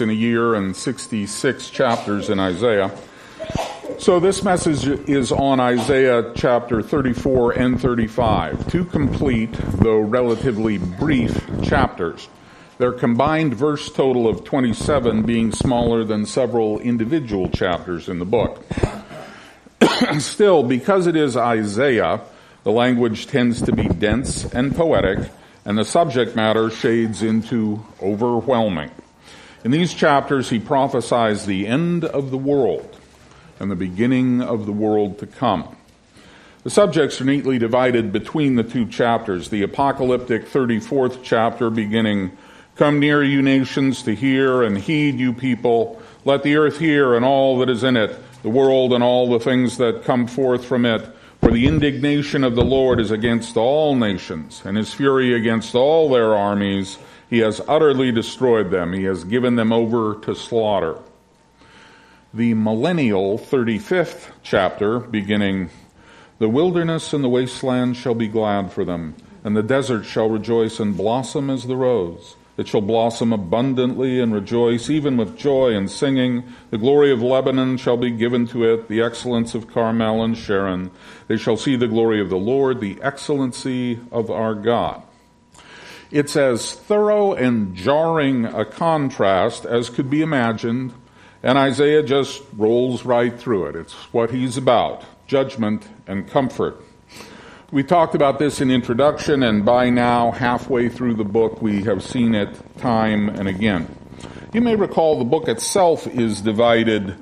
in a year and 66 chapters in Isaiah. So this message is on Isaiah chapter 34 and 35, two complete, though relatively brief, chapters. Their combined verse total of 27 being smaller than several individual chapters in the book. Still, because it is Isaiah, the language tends to be dense and poetic, and the subject matter shades into overwhelming. In these chapters, he prophesies the end of the world and the beginning of the world to come. The subjects are neatly divided between the two chapters. The apocalyptic 34th chapter beginning, "Come near, you nations, to hear, and heed, you people. Let the earth hear and all that is in it, the world and all the things that come forth from it. For the indignation of the Lord is against all nations, and his fury against all their armies. He has utterly destroyed them. He has given them over to slaughter." The millennial 35th chapter beginning, "The wilderness and the wasteland shall be glad for them, and the desert shall rejoice and blossom as the rose. It shall blossom abundantly and rejoice, even with joy and singing. The glory of Lebanon shall be given to it, the excellence of Carmel and Sharon. They shall see the glory of the Lord, the excellency of our God." It's as thorough and jarring a contrast as could be imagined, and Isaiah just rolls right through it. It's what he's about, judgment and comfort. We talked about this in introduction, and by now, halfway through the book, we have seen it time and again. You may recall the book itself is divided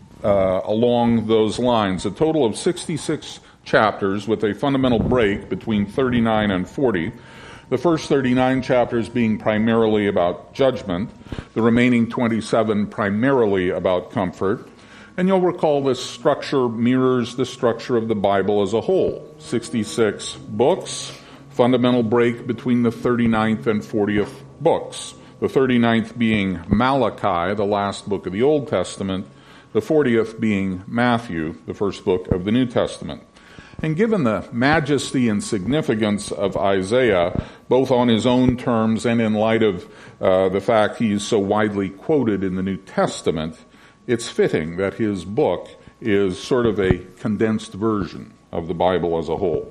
along those lines, a total of 66 chapters with a fundamental break between 39 and 40. The first 39 chapters being primarily about judgment, the remaining 27 primarily about comfort. And you'll recall this structure mirrors the structure of the Bible as a whole. 66 books, fundamental break between the 39th and 40th books. The 39th being Malachi, the last book of the Old Testament, the 40th being Matthew, the first book of the New Testament. And given the majesty and significance of Isaiah, both on his own terms and in light of the fact he is so widely quoted in the New Testament, it's fitting that his book is sort of a condensed version of the Bible as a whole.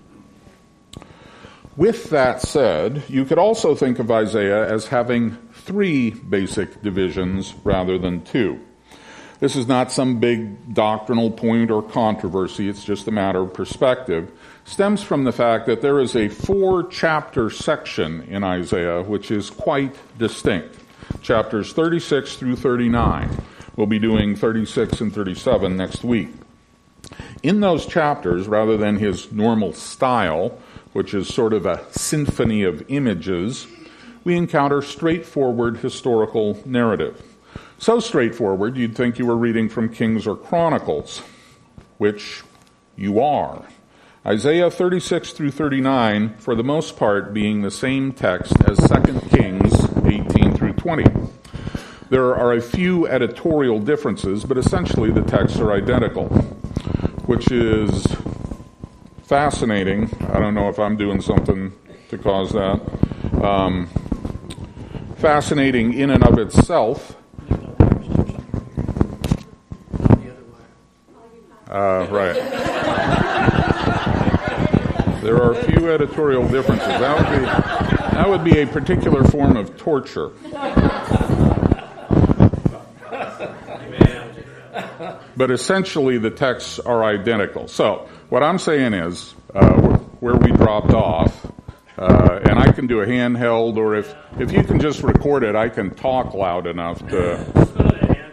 With that said, you could also think of Isaiah as having three basic divisions rather than two. This is not some big doctrinal point or controversy, it's just a matter of perspective. Stems from the fact that there is a 4-chapter section in Isaiah which is quite distinct. Chapters 36 through 39. We'll be doing 36 and 37 next week. In those chapters, rather than his normal style, which is sort of a symphony of images, we encounter straightforward historical narrative. So straightforward, you'd think you were reading from Kings or Chronicles, which you are. Isaiah 36 through 39, for the most part, being the same text as 2 Kings 18 through 20. There are a few editorial differences, but essentially the texts are identical, which is fascinating. I don't know if I'm doing something to cause that. Fascinating in and of itself. Right. There are a few editorial differences. That would be a particular form of torture. But essentially the texts are identical. So what I'm saying is where we dropped off, and I can do a handheld, or if you can just record it, I can talk loud enough to...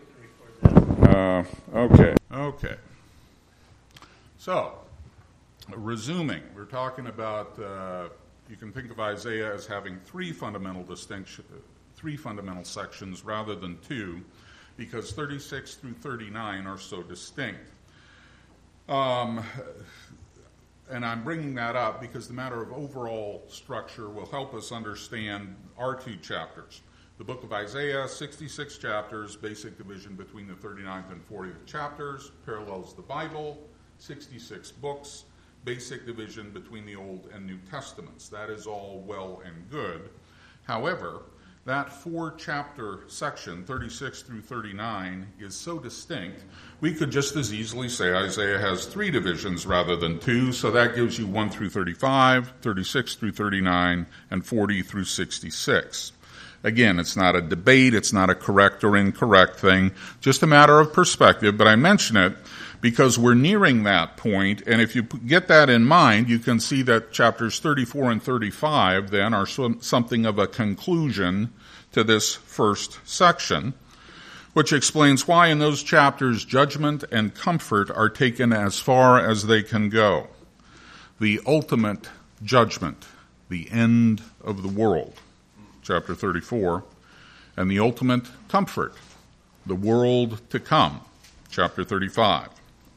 Okay. So, resuming, we're talking about, you can think of Isaiah as having three fundamental sections rather than two, because 36 through 39 are so distinct. And I'm bringing that up because the matter of overall structure will help us understand our two chapters. The book of Isaiah, 66 chapters, basic division between the 39th and 40th chapters, parallels the Bible, 66 books, basic division between the Old and New Testaments. That is all well and good. However, that 4-chapter section, 36 through 39, is so distinct, we could just as easily say Isaiah has 3 divisions rather than 2, so that gives you 1 through 35, 36 through 39, and 40 through 66. Again, it's not a debate, it's not a correct or incorrect thing, just a matter of perspective, but I mention it because we're nearing that point, and if you get that in mind, you can see that chapters 34 and 35 then are something of a conclusion to this first section, which explains why in those chapters judgment and comfort are taken as far as they can go. The ultimate judgment, the end of the world, chapter 34, and the ultimate comfort, the world to come, chapter 35.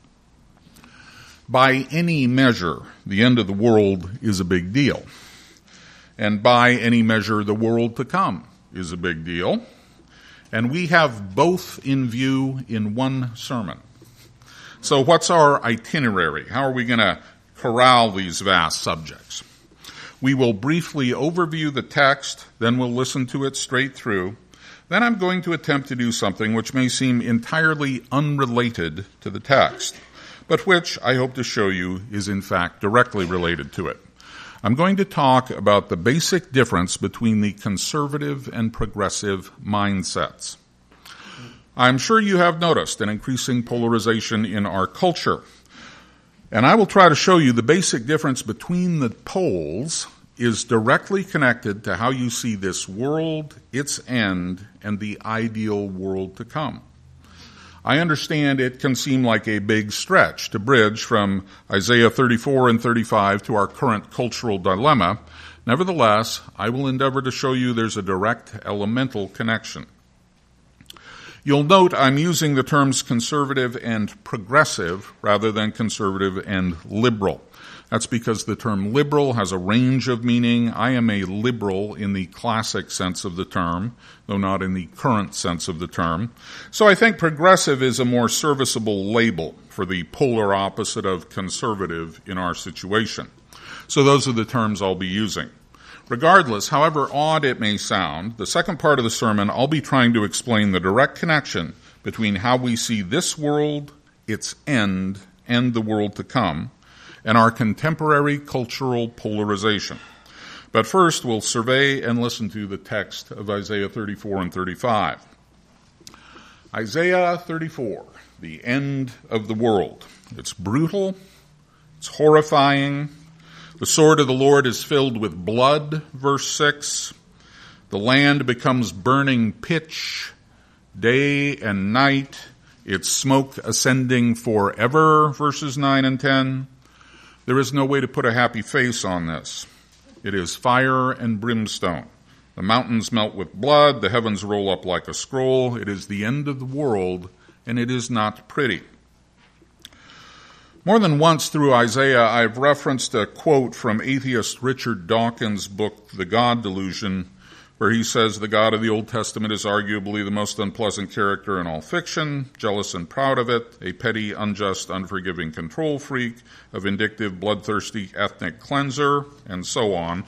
By any measure, the end of the world is a big deal. And by any measure, the world to come is a big deal. And we have both in view in one sermon. So what's our itinerary? How are we going to corral these vast subjects? We will briefly overview the text, then we'll listen to it straight through. Then I'm going to attempt to do something which may seem entirely unrelated to the text, but which I hope to show you is in fact directly related to it. I'm going to talk about the basic difference between the conservative and progressive mindsets. I'm sure you have noticed an increasing polarization in our culture, and I will try to show you the basic difference between the poles is directly connected to how you see this world, its end, and the ideal world to come. I understand it can seem like a big stretch to bridge from Isaiah 34 and 35 to our current cultural dilemma. Nevertheless, I will endeavor to show you there's a direct elemental connection. You'll note I'm using the terms conservative and progressive rather than conservative and liberal. That's because the term liberal has a range of meaning. I am a liberal in the classic sense of the term, though not in the current sense of the term. So I think progressive is a more serviceable label for the polar opposite of conservative in our situation. So those are the terms I'll be using. Regardless, however odd it may sound, the second part of the sermon I'll be trying to explain the direct connection between how we see this world, its end, and the world to come, and our contemporary cultural polarization. But first, we'll survey and listen to the text of Isaiah 34 and 35. Isaiah 34, the end of the world. It's brutal, it's horrifying. The sword of the Lord is filled with blood, verse 6. The land becomes burning pitch, day and night. Its smoke ascending forever, verses 9 and 10. There is no way to put a happy face on this. It is fire and brimstone. The mountains melt with blood. The heavens roll up like a scroll. It is the end of the world, and it is not pretty. More than once through Isaiah, I've referenced a quote from atheist Richard Dawkins' book, The God Delusion, where he says the God of the Old Testament is arguably the most unpleasant character in all fiction, jealous and proud of it, a petty, unjust, unforgiving control freak, a vindictive, bloodthirsty ethnic cleanser, and so on.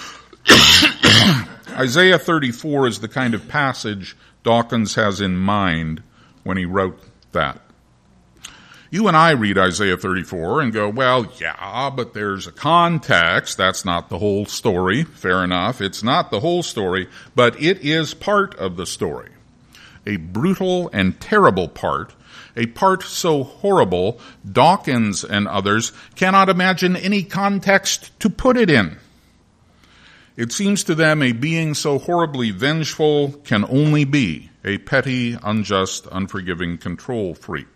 Isaiah 34 is the kind of passage Dawkins has in mind when he wrote that. You and I read Isaiah 34 and go, well, yeah, but there's a context. That's not the whole story. Fair enough. It's not the whole story, but it is part of the story. A brutal and terrible part, a part so horrible, Dawkins and others cannot imagine any context to put it in. It seems to them a being so horribly vengeful can only be a petty, unjust, unforgiving control freak.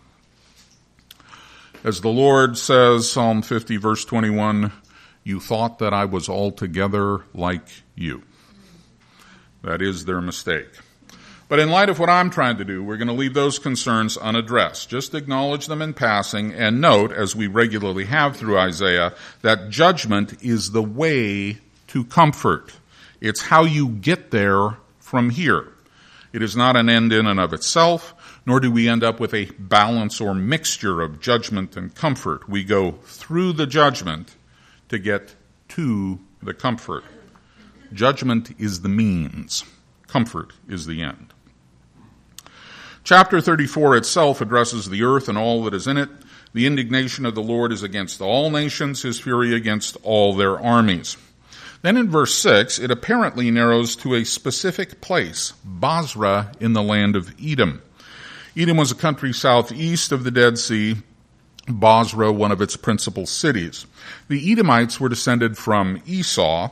As the Lord says, Psalm 50, verse 21, you thought that I was altogether like you. That is their mistake. But in light of what I'm trying to do, we're going to leave those concerns unaddressed. Just acknowledge them in passing and note, as we regularly have through Isaiah, that judgment is the way to comfort. It's how you get there from here. It is not an end in and of itself, nor do we end up with a balance or mixture of judgment and comfort. We go through the judgment to get to the comfort. Judgment is the means. Comfort is the end. Chapter 34 itself addresses the earth and all that is in it. The indignation of the Lord is against all nations, his fury against all their armies. Then in verse 6, it apparently narrows to a specific place, Bozrah in the land of Edom. Edom was a country southeast of the Dead Sea, Bozrah one of its principal cities. The Edomites were descended from Esau,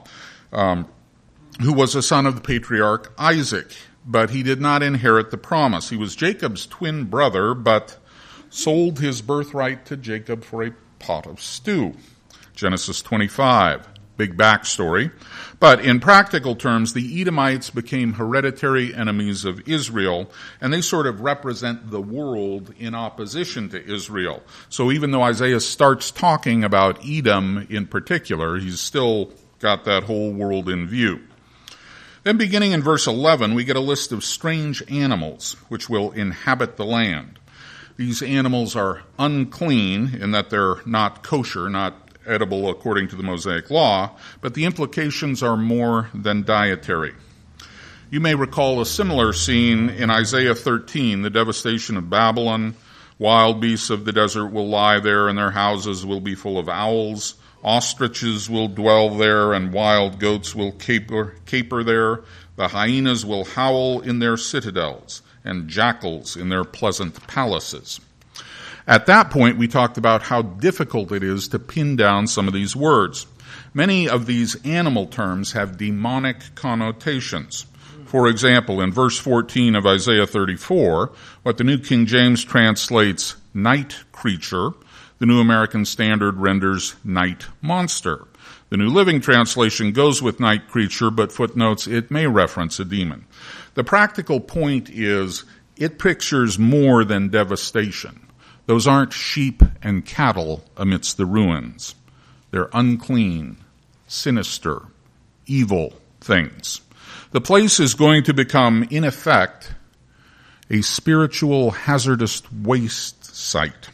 who was a son of the patriarch Isaac, but he did not inherit the promise. He was Jacob's twin brother, but sold his birthright to Jacob for a pot of stew. Genesis 25. Big backstory. But in practical terms, the Edomites became hereditary enemies of Israel, and they sort of represent the world in opposition to Israel. So even though Isaiah starts talking about Edom in particular, he's still got that whole world in view. Then beginning in verse 11, we get a list of strange animals which will inhabit the land. These animals are unclean in that they're not kosher, not edible according to the Mosaic law, but the implications are more than dietary. You may recall a similar scene in Isaiah 13, the devastation of Babylon. Wild beasts of the desert will lie there, and their houses will be full of owls. Ostriches will dwell there, and wild goats will caper there. The hyenas will howl in their citadels, and jackals in their pleasant palaces. At that point, we talked about how difficult it is to pin down some of these words. Many of these animal terms have demonic connotations. For example, in verse 14 of Isaiah 34, what the New King James translates night creature, the New American Standard renders night monster. The New Living Translation goes with night creature, but footnotes it may reference a demon. The practical point is it pictures more than devastation. Those aren't sheep and cattle amidst the ruins. They're unclean, sinister, evil things. The place is going to become, in effect, a spiritual hazardous waste site.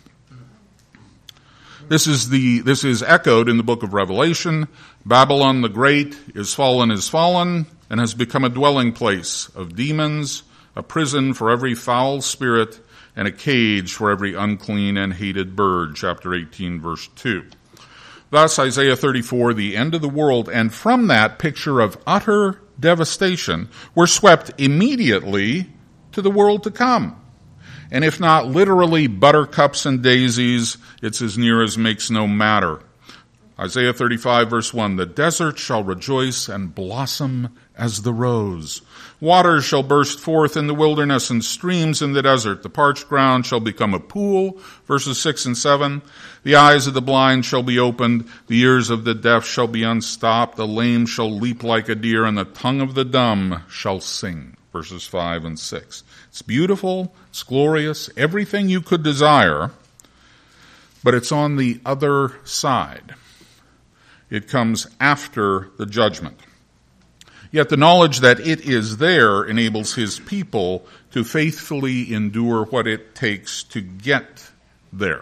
This is echoed in the book of Revelation. Babylon the Great is fallen, and has become a dwelling place of demons, a prison for every foul spirit, and a cage for every unclean and hated bird, chapter 18, verse 2. Thus, Isaiah 34, the end of the world, and from that picture of utter devastation, we're swept immediately to the world to come. And if not literally buttercups and daisies, it's as near as makes no matter. Isaiah 35, verse 1, the desert shall rejoice and blossom as the rose. Waters shall burst forth in the wilderness and streams in the desert. The parched ground shall become a pool. Verses 6 and 7. The eyes of the blind shall be opened. The ears of the deaf shall be unstopped. The lame shall leap like a deer, and the tongue of the dumb shall sing. Verses 5 and 6. It's beautiful. It's glorious. Everything you could desire. But it's on the other side. It comes after the judgment. Yet the knowledge that it is there enables his people to faithfully endure what it takes to get there.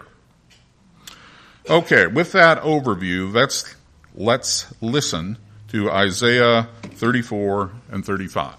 Okay, with that overview, let's listen to Isaiah 34 and 35.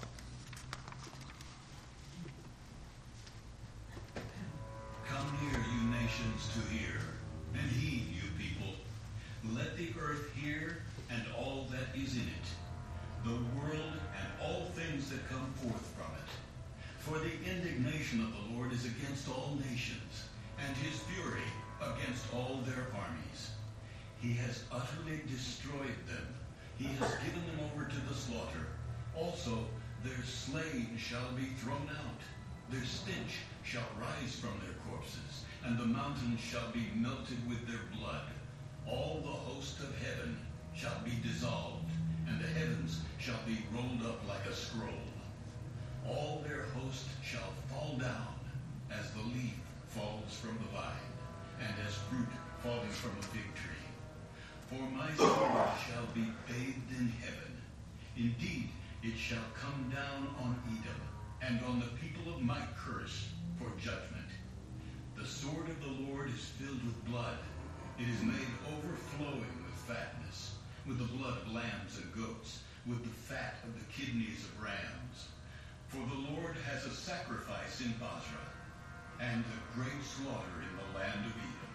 He has utterly destroyed them. He has given them over to the slaughter. Also, their slain shall be thrown out. Their stench shall rise from their corpses, and the mountains shall be melted with their blood. All the host of heaven shall be dissolved, and the heavens shall be rolled up like a scroll. All their host shall fall down, as the leaf falls from the vine, and as fruit falling from a fig tree. For my spirit shall be bathed in heaven. Indeed, it shall come down on Edom, and on the people of my curse for judgment. The sword of the Lord is filled with blood. It is made overflowing with fatness, with the blood of lambs and goats, with the fat of the kidneys of rams. For the Lord has a sacrifice in Basra, and a great slaughter in the land of Edom.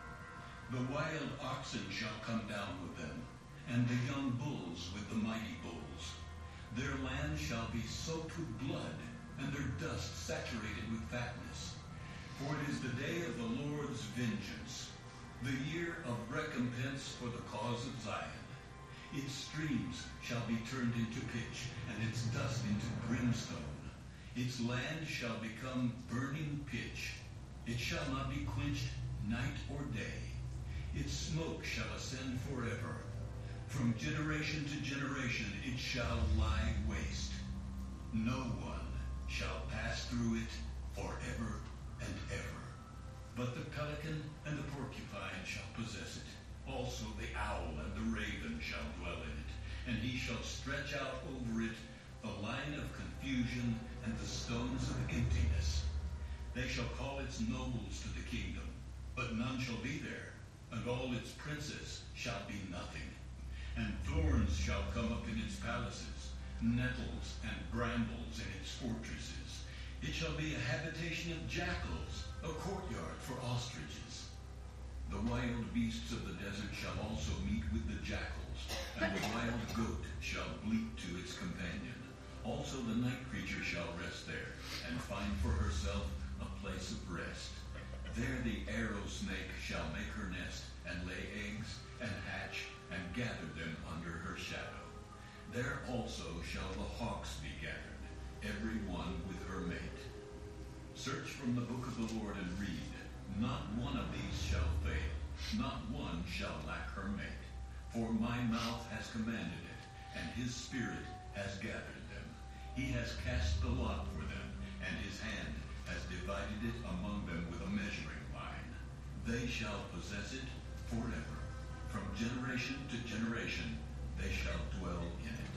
The wild oxen shall come down with them, and the young bulls with the mighty bulls. Their land shall be soaked with blood, and their dust saturated with fatness. For it is the day of the Lord's vengeance, the year of recompense for the cause of Zion. Its streams shall be turned into pitch, and its dust into brimstone. Its land shall become burning pitch. It shall not be quenched night or day. Its smoke shall ascend forever. From generation to generation it shall lie waste. No one shall pass through it forever and ever. But the pelican and the porcupine shall possess it. Also the owl and the raven shall dwell in it. And he shall stretch out over it the line of confusion and the stones of emptiness. They shall call its nobles to the kingdom, but none shall be there, and all its princes shall be nothing. And thorns shall come up in its palaces, nettles and brambles in its fortresses. It shall be a habitation of jackals, a courtyard for ostriches. The wild beasts of the desert shall also meet with the jackals, and the wild goat shall bleat to its companion. Also the night creature shall rest there, and find for herself a place of rest. There the arrow snake shall make her nest, and lay eggs, and hatch, and gather them under her shadow. There also shall the hawks be gathered, every one with her mate. Search from the book of the Lord and read. Not one of these shall fail, not one shall lack her mate. For my mouth has commanded it, and his spirit has gathered them. He has cast the lot for them, and his hand has divided it among them with a measuring line. They shall possess it forever. From generation to generation they shall dwell in it.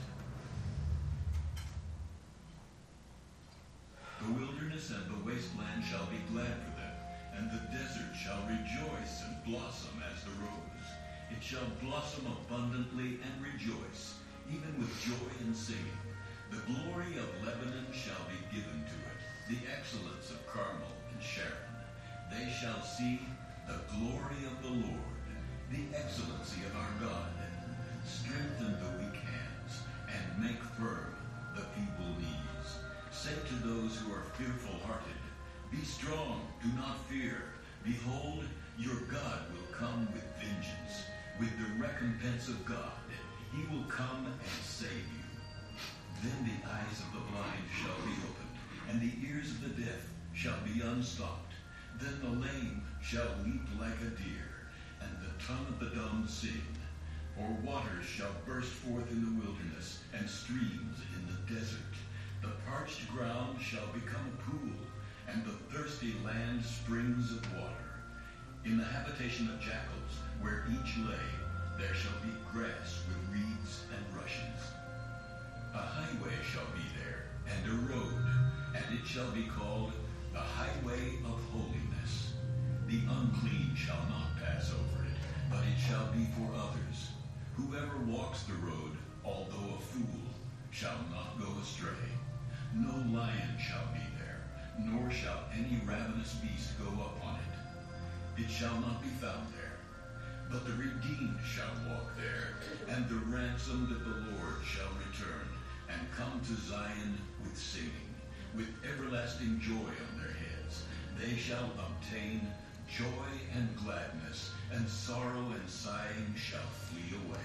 The wilderness and the wasteland shall be glad for them, and the desert shall rejoice and blossom as the rose. It shall blossom abundantly and rejoice, even with joy and singing. The glory of Lebanon shall be given to it, the excellence of Carmel and Sharon. They shall see the glory of the Lord, the excellency of our God. Strengthen the weak hands, and make firm the feeble knees. Say to those who are fearful-hearted, be strong, do not fear. Behold, your God will come with vengeance, with the recompense of God. He will come and save you. Then the eyes of the blind shall be opened, and the ears of the deaf shall be unstopped. Then the lame shall leap like a deer, and the tongue of the dumb sing. For waters shall burst forth in the wilderness, and streams in the desert. The parched ground shall become a pool, and the thirsty land springs of water. In the habitation of jackals, where each lay, there shall be grass with reeds and rushes. A highway shall be there, and a road, and it shall be called the highway of holiness. The unclean shall not pass over it, but it shall be for others. Whoever walks the road, although a fool, shall not go astray. No lion shall be there, nor shall any ravenous beast go up on it. It shall not be found there. But the redeemed shall walk there, and the ransomed of the Lord shall return, and come to Zion with singing, with everlasting joy on their heads. They shall obtain joy and gladness, and sorrow and sighing shall flee away.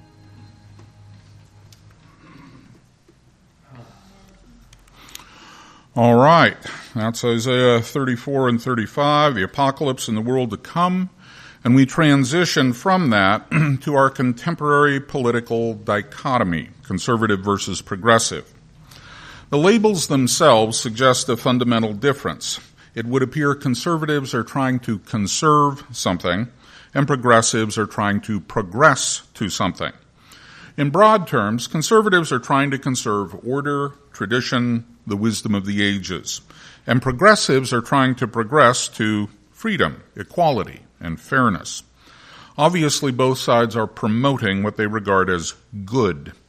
All right, that's Isaiah 34 and 35, the apocalypse and the world to come. And we transition from that to our contemporary political dichotomy, conservative versus progressive. The labels themselves suggest a fundamental difference. It would appear conservatives are trying to conserve something, and progressives are trying to progress to something. In broad terms, conservatives are trying to conserve order, tradition, the wisdom of the ages, and progressives are trying to progress to freedom, equality, and fairness. Obviously, both sides are promoting what they regard as good,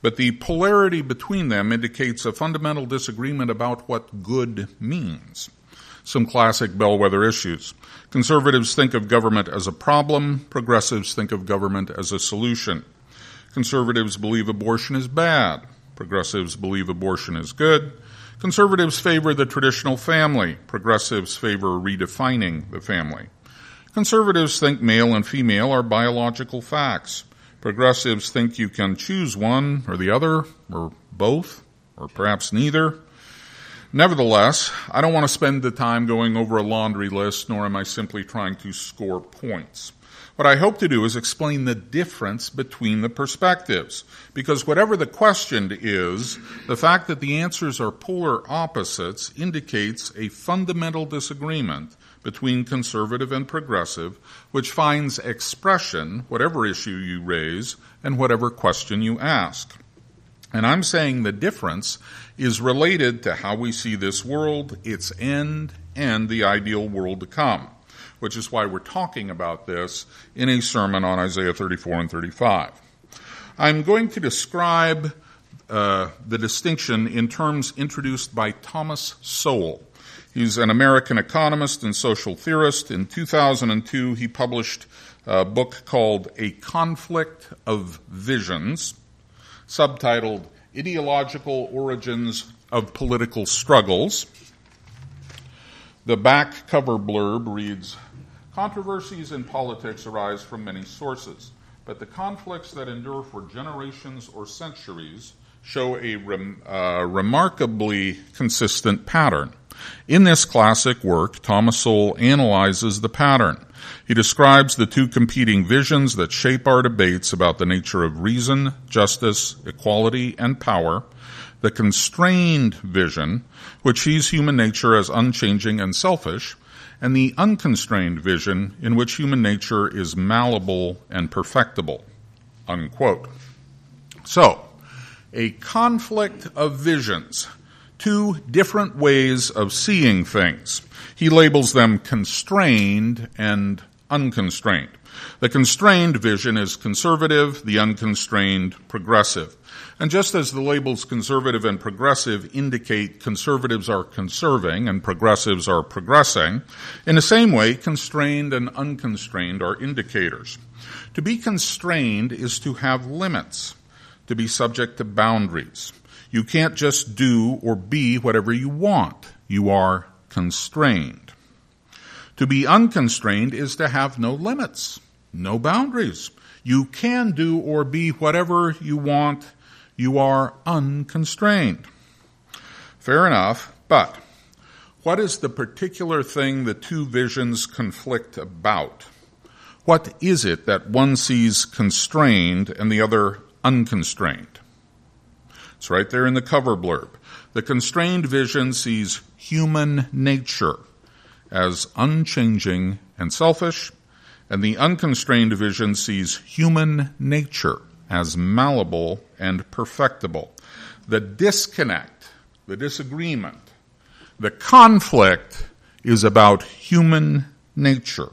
but the polarity between them indicates a fundamental disagreement about what good means. Some classic bellwether issues. Conservatives think of government as a problem. Progressives think of government as a solution. Conservatives believe abortion is bad. Progressives believe abortion is good. Conservatives favor the traditional family. Progressives favor redefining the family. Conservatives think male and female are biological facts. Progressives think you can choose one or the other, or both, or perhaps neither. Nevertheless, I don't want to spend the time going over a laundry list, nor am I simply trying to score points. What I hope to do is explain the difference between the perspectives, because whatever the question is, the fact that the answers are polar opposites indicates a fundamental disagreement between conservative and progressive, which finds expression, whatever issue you raise, and whatever question you ask. And I'm saying the difference is related to how we see this world, its end, and the ideal world to come, which is why we're talking about this in a sermon on Isaiah 34 and 35. I'm going to describe the distinction in terms introduced by Thomas Sowell. He's an American economist and social theorist. In 2002, he published a book called A Conflict of Visions, subtitled Ideological Origins of Political Struggles. The back cover blurb reads, "Controversies in politics arise from many sources, but the conflicts that endure for generations or centuries show a remarkably consistent pattern. In this classic work, Thomas Sowell analyzes the pattern. He describes the two competing visions that shape our debates about the nature of reason, justice, equality, and power, the constrained vision, which sees human nature as unchanging and selfish, and the unconstrained vision, in which human nature is malleable and perfectible." Unquote. So, a conflict of visions, two different ways of seeing things. He labels them constrained and unconstrained. The constrained vision is conservative, the unconstrained progressive. And just as the labels conservative and progressive indicate conservatives are conserving and progressives are progressing, in the same way, constrained and unconstrained are indicators. To be constrained is to have limits, to be subject to boundaries. You can't just do or be whatever you want. You are constrained. To be unconstrained is to have no limits, no boundaries. You can do or be whatever you want. You are unconstrained. Fair enough, but what is the particular thing the two visions conflict about? What is it that one sees constrained and the other unconstrained? It's right there in the cover blurb. The constrained vision sees human nature as unchanging and selfish, and the unconstrained vision sees human nature as malleable and perfectible. The disconnect, the disagreement, the conflict is about human nature.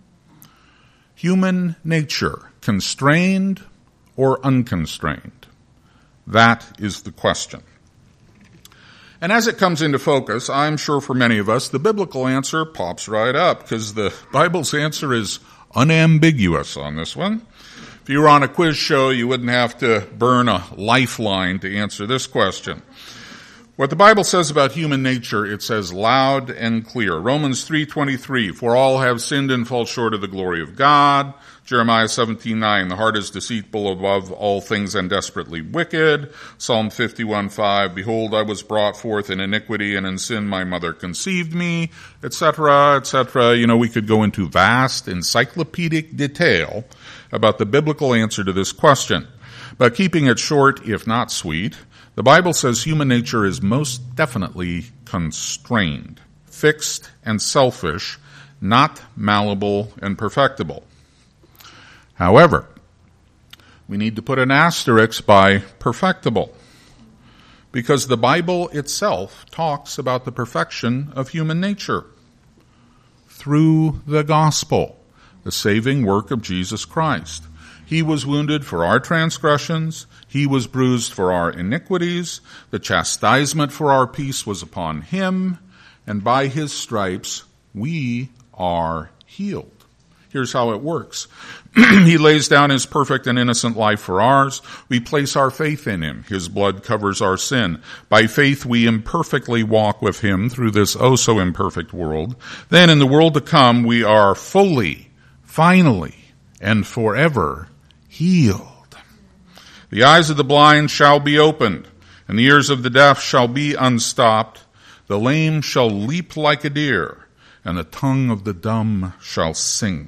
Human nature, constrained or unconstrained? That is the question. And as it comes into focus, I'm sure for many of us, the biblical answer pops right up, because the Bible's answer is unambiguous on this one. If you were on a quiz show, you wouldn't have to burn a lifeline to answer this question. What the Bible says about human nature, it says loud and clear. Romans 3:23, "For all have sinned and fall short of the glory of God." Jeremiah 17:9, "The heart is deceitful above all things and desperately wicked." Psalm 51:5, "Behold, I was brought forth in iniquity, and in sin my mother conceived me," etc., etc. You know, we could go into vast encyclopedic detail about the biblical answer to this question. But keeping it short, if not sweet, the Bible says human nature is most definitely constrained, fixed and selfish, not malleable and perfectible. However, we need to put an asterisk by perfectible, because the Bible itself talks about the perfection of human nature through the gospel, the saving work of Jesus Christ. He was wounded for our transgressions. He was bruised for our iniquities. The chastisement for our peace was upon him, and by his stripes we are healed. Here's how it works. He lays down his perfect and innocent life for ours. We place our faith in him. His blood covers our sin. By faith we imperfectly walk with him through this oh so imperfect world. Then in the world to come we are fully, finally, and forever healed. The eyes of the blind shall be opened, and the ears of the deaf shall be unstopped. The lame shall leap like a deer, and the tongue of the dumb shall sing.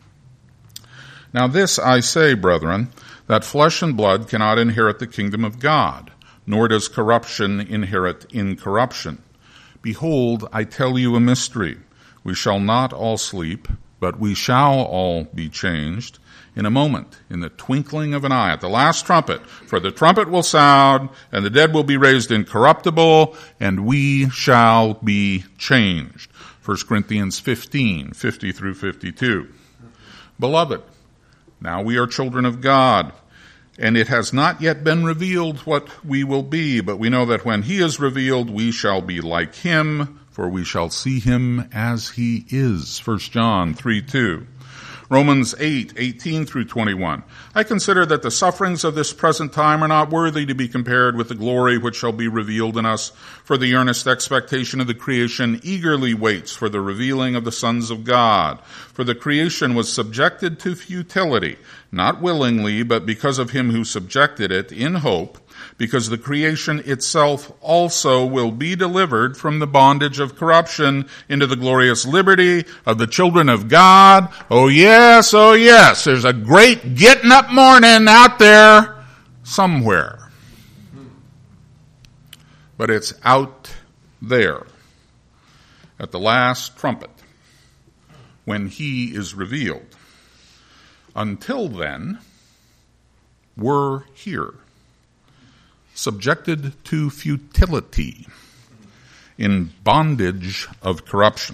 Now this I say, brethren, that flesh and blood cannot inherit the kingdom of God, nor does corruption inherit incorruption. Behold, I tell you a mystery. We shall not all sleep, but we shall all be changed in a moment, in the twinkling of an eye, at the last trumpet. For the trumpet will sound, and the dead will be raised incorruptible, and we shall be changed. 1 Corinthians 15, 50 through 52. Beloved, now we are children of God, and it has not yet been revealed what we will be, but we know that when he is revealed, we shall be like him, for we shall see him as he is. 1 John 3:2. Romans 8:18 through 21. I consider that the sufferings of this present time are not worthy to be compared with the glory which shall be revealed in us, for the earnest expectation of the creation eagerly waits for the revealing of the sons of God. For the creation was subjected to futility, not willingly, but because of him who subjected it, in hope, because the creation itself also will be delivered from the bondage of corruption into the glorious liberty of the children of God. Oh yes, there's a great getting up morning out there somewhere. But it's out there at the last trumpet when he is revealed. Until then, we're here, subjected to futility, in bondage of corruption.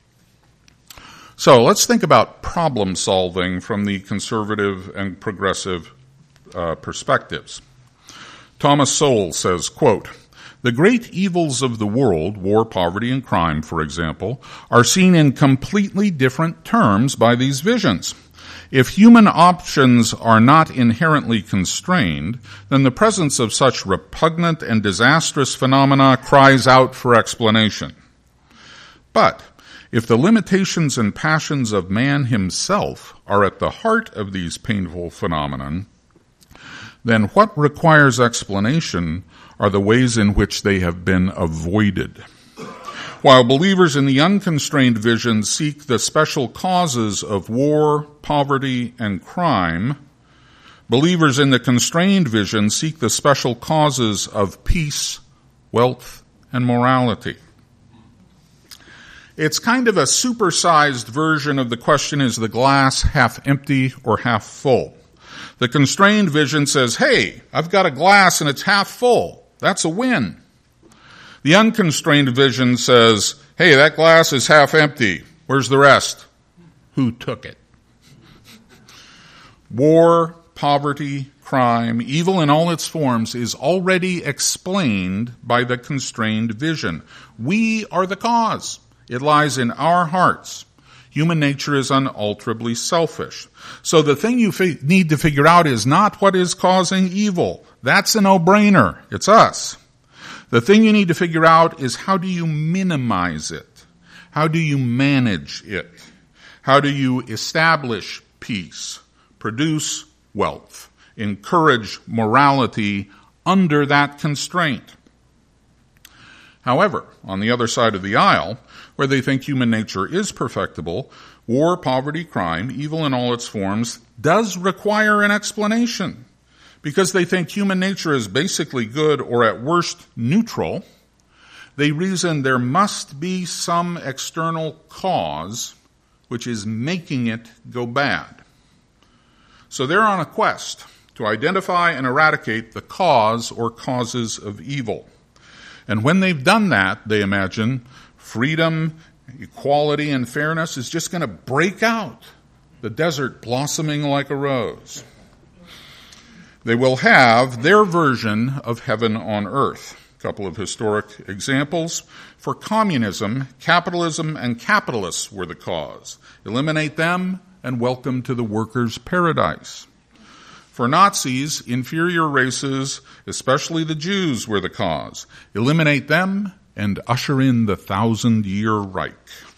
So let's think about problem solving from the conservative and progressive perspectives. Thomas Sowell says, quote, "The great evils of the world, war, poverty, and crime, for example, are seen in completely different terms by these visions. If human options are not inherently constrained, then the presence of such repugnant and disastrous phenomena cries out for explanation. But if the limitations and passions of man himself are at the heart of these painful phenomena, then what requires explanation are the ways in which they have been avoided. While believers in the unconstrained vision seek the special causes of war, poverty, and crime, believers in the constrained vision seek the special causes of peace, wealth, and morality." It's kind of a supersized version of the question, is the glass half empty or half full? The constrained vision says, hey, I've got a glass and it's half full. That's a win. The unconstrained vision says, hey, that glass is half empty. Where's the rest? Who took it? War, poverty, crime, evil in all its forms is already explained by the constrained vision. We are the cause. It lies in our hearts. Human nature is unalterably selfish. So the thing you need to figure out is not what is causing evil. That's a no-brainer. It's us. The thing you need to figure out is, how do you minimize it? How do you manage it? How do you establish peace, produce wealth, encourage morality under that constraint? However, on the other side of the aisle, where they think human nature is perfectible, war, poverty, crime, evil in all its forms, does require an explanation. Because they think human nature is basically good or at worst neutral, they reason there must be some external cause which is making it go bad. So they're on a quest to identify and eradicate the cause or causes of evil. And when they've done that, they imagine freedom, equality, and fairness is just going to break out, the desert blossoming like a rose. They will have their version of heaven on earth. A couple of historic examples. For communism, capitalism and capitalists were the cause. Eliminate them and welcome to the workers' paradise. For Nazis, inferior races, especially the Jews, were the cause. Eliminate them and usher in the 1,000-year Reich.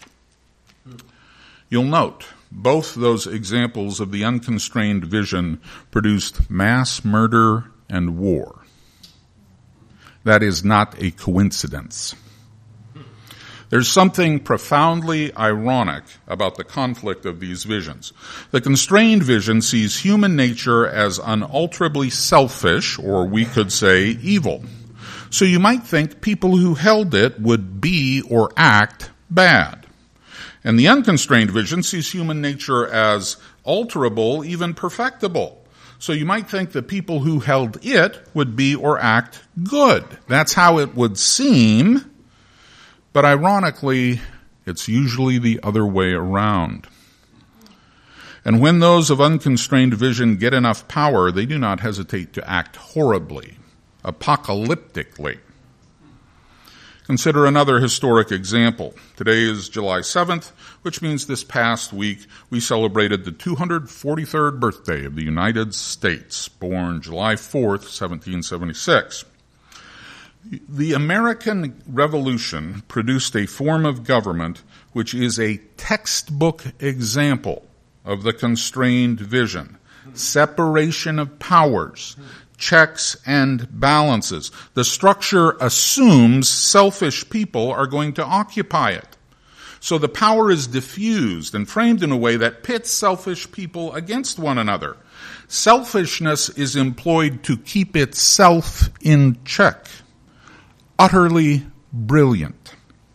You'll note, both those examples of the unconstrained vision produced mass murder and war. That is not a coincidence. There's something profoundly ironic about the conflict of these visions. The constrained vision sees human nature as unalterably selfish, or we could say evil. So you might think people who held it would be or act bad. And the unconstrained vision sees human nature as alterable, even perfectible. So you might think that people who held it would be or act good. That's how it would seem. But ironically, it's usually the other way around. And when those of unconstrained vision get enough power, they do not hesitate to act horribly, apocalyptically. Consider another historic example. Today is July 7th, which means this past week we celebrated the 243rd birthday of the United States, born July 4th, 1776. The American Revolution produced a form of government which is a textbook example of the constrained vision. Separation of powers, checks and balances. The structure assumes selfish people are going to occupy it. So the power is diffused and framed in a way that pits selfish people against one another. Selfishness is employed to keep itself in check. Utterly brilliant.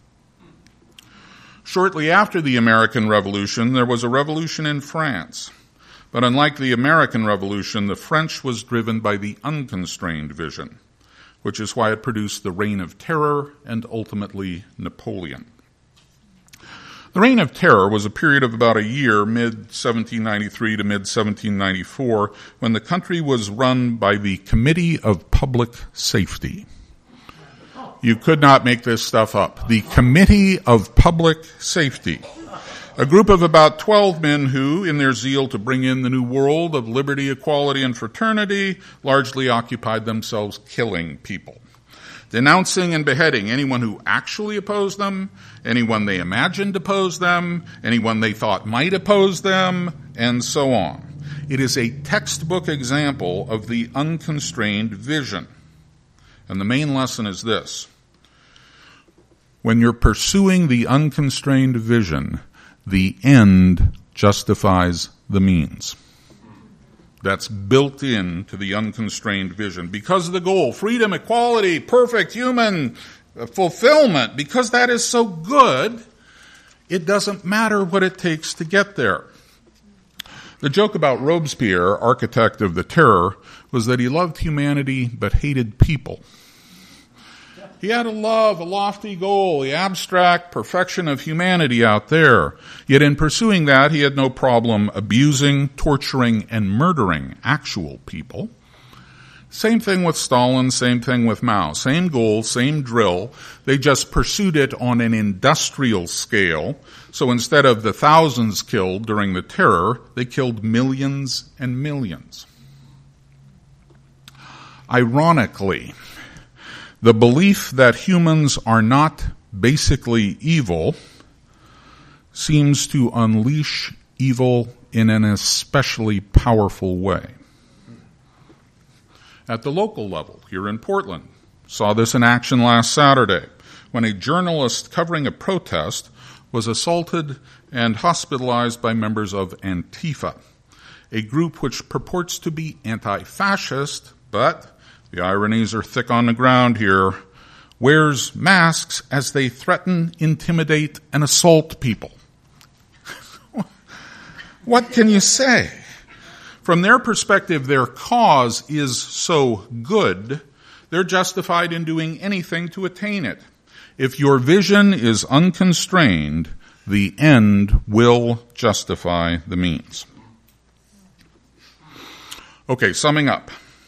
Shortly after the American Revolution, there was a revolution in France. But unlike the American Revolution, the French was driven by the unconstrained vision, which is why it produced the Reign of Terror and ultimately Napoleon. The Reign of Terror was a period of about a year, mid-1793 to mid-1794, when the country was run by the Committee of Public Safety. You could not make this stuff up. The Committee of Public Safety. A group of about 12 men who, in their zeal to bring in the new world of liberty, equality, and fraternity, largely occupied themselves killing people, denouncing and beheading anyone who actually opposed them, anyone they imagined opposed them, anyone they thought might oppose them, and so on. It is a textbook example of the unconstrained vision. And the main lesson is this. When you're pursuing the unconstrained vision, the end justifies the means. That's built into the unconstrained vision. Because of the goal, freedom, equality, perfect human fulfillment, because that is so good, it doesn't matter what it takes to get there. The joke about Robespierre, architect of the terror, was that he loved humanity but hated people. He had a lofty goal, the abstract perfection of humanity out there. Yet in pursuing that, he had no problem abusing, torturing, and murdering actual people. Same thing with Stalin, same thing with Mao. Same goal, same drill. They just pursued it on an industrial scale. So instead of the thousands killed during the terror, they killed millions and millions. Ironically, the belief that humans are not basically evil seems to unleash evil in an especially powerful way. At the local level, here in Portland, saw this in action last Saturday when a journalist covering a protest was assaulted and hospitalized by members of Antifa, a group which purports to be anti-fascist, but the ironies are thick on the ground here, wears masks as they threaten, intimidate, and assault people. What can you say? From their perspective, their cause is so good, they're justified in doing anything to attain it. If your vision is unconstrained, the end will justify the means. Okay, summing up.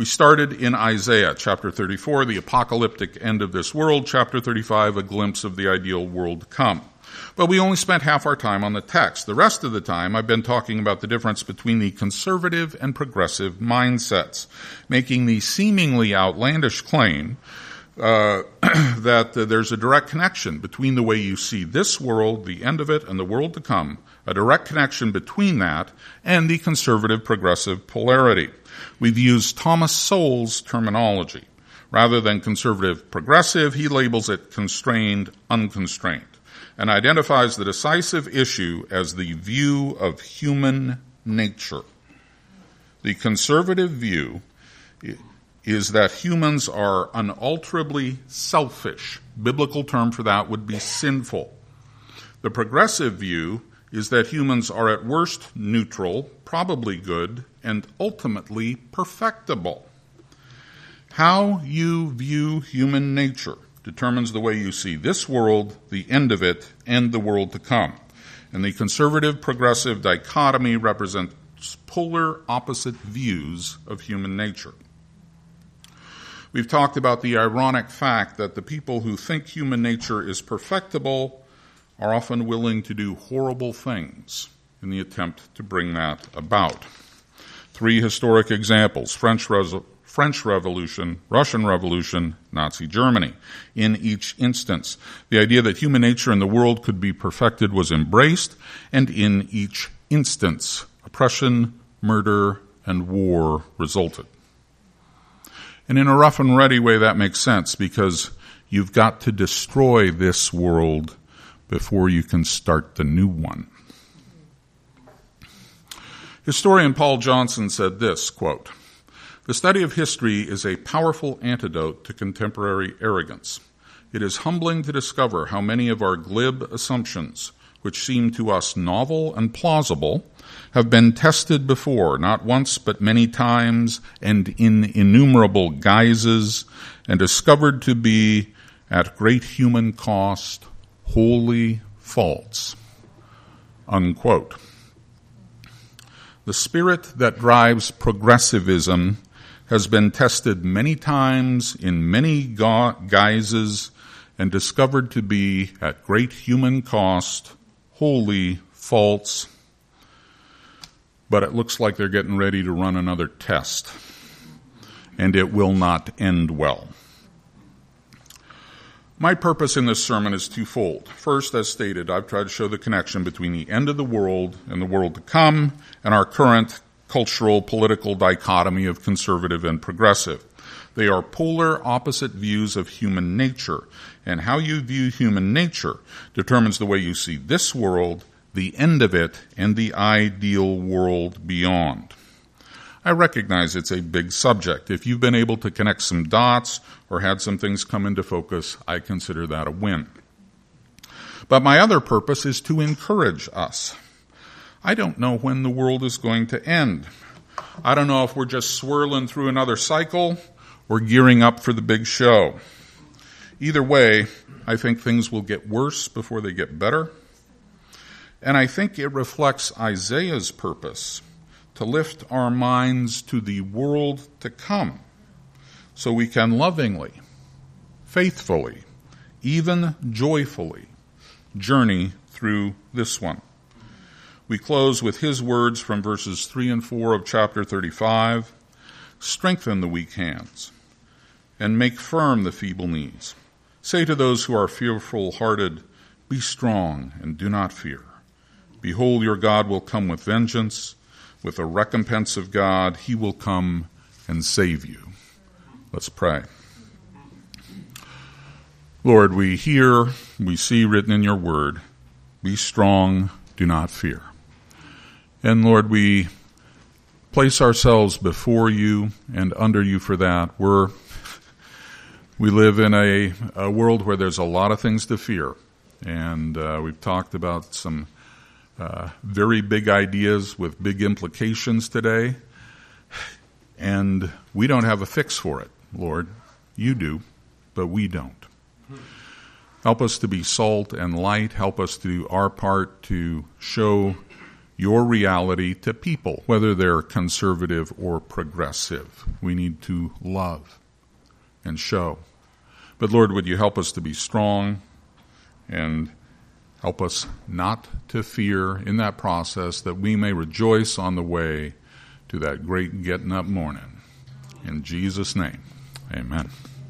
We started in Isaiah, chapter 34, the apocalyptic end of this world, chapter 35, a glimpse of the ideal world to come. But we only spent half our time on the text. The rest of the time, I've been talking about the difference between the conservative and progressive mindsets, making the seemingly outlandish claim that there's a direct connection between the way you see this world, the end of it, and the world to come, a direct connection between that and the conservative progressive polarity. We've used Thomas Sowell's terminology. Rather than conservative progressive, he labels it constrained unconstrained and identifies the decisive issue as the view of human nature. The conservative view is that humans are unalterably selfish. Biblical term for that would be sinful. The progressive view is that humans are at worst neutral, probably good, and ultimately perfectible. How you view human nature determines the way you see this world, the end of it, and the world to come. And the conservative-progressive dichotomy represents polar opposite views of human nature. We've talked about the ironic fact that the people who think human nature is perfectible are often willing to do horrible things in the attempt to bring that about. 3 historic examples: French Revolution, Russian Revolution, Nazi Germany. In each instance, the idea that human nature in the world could be perfected was embraced, and in each instance, oppression, murder, and war resulted. And in a rough and ready way, that makes sense, because you've got to destroy this world before you can start the new one. Historian Paul Johnson said this, quote, "The study of history is a powerful antidote to contemporary arrogance. It is humbling to discover how many of our glib assumptions, which seem to us novel and plausible, have been tested before, not once but many times, and in innumerable guises, and discovered to be, at great human cost, wholly false." Unquote. The spirit that drives progressivism has been tested many times in many guises and discovered to be, at great human cost, wholly false. But it looks like they're getting ready to run another test, and it will not end well. My purpose in this sermon is twofold. First, as stated, I've tried to show the connection between the end of the world and the world to come and our current cultural, political dichotomy of conservative and progressive. They are polar opposite views of human nature, and how you view human nature determines the way you see this world, the end of it, and the ideal world beyond. I recognize it's a big subject. If you've been able to connect some dots or had some things come into focus, I consider that a win. But my other purpose is to encourage us. I don't know when the world is going to end. I don't know if we're just swirling through another cycle or gearing up for the big show. Either way, I think things will get worse before they get better. And I think it reflects Isaiah's purpose to lift our minds to the world to come so we can lovingly, faithfully, even joyfully journey through this one. We close with his words from verses 3 and 4 of chapter 35. "Strengthen the weak hands and make firm the feeble knees. Say to those who are fearful-hearted, be strong and do not fear. Behold, your God will come with vengeance. With the recompense of God, he will come and save you." Let's pray. Lord, we hear, we see written in your word, be strong, do not fear. And Lord, we place ourselves before you and under you for that. We live in a world where there's a lot of things to fear. And we've talked about some very big ideas with big implications today. And we don't have a fix for it, Lord. You do, but we don't. Help us to be salt and light. Help us to do our part to show your reality to people, whether they're conservative or progressive. We need to love and show. But Lord, would you help us to be strong and help us not to fear in that process, that we may rejoice on the way to that great getting up morning. In Jesus' name, amen.